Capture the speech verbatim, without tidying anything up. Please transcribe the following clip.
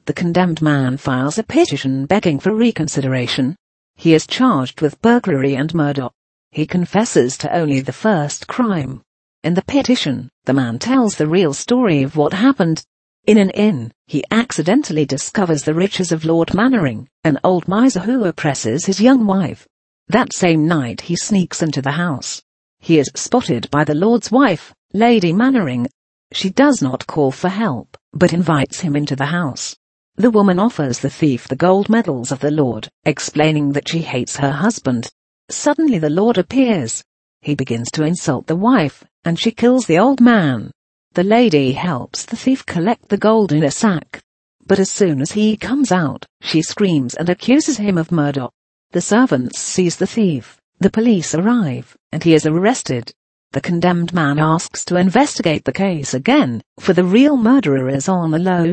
The condemned man files a petition begging for reconsideration. He is charged with burglary and murder. He confesses to only the first crime. In the petition, the man tells the real story of what happened. In an inn, he accidentally discovers the riches of Lord Mannering, an old miser who oppresses his young wife. That same night he sneaks into the house. He is spotted by the Lord's wife, Lady Mannering. She does not call for help, but invites him into the house. The woman offers the thief the gold medals of the Lord, explaining that she hates her husband. Suddenly the Lord appears. He begins to insult the wife, and she kills the old man. The lady helps the thief collect the gold in a sack. But as soon as he comes out, she screams and accuses him of murder. The servants seize the thief. The police arrive, and he is arrested. The condemned man asks to investigate the case again, for the real murderer is on the loose.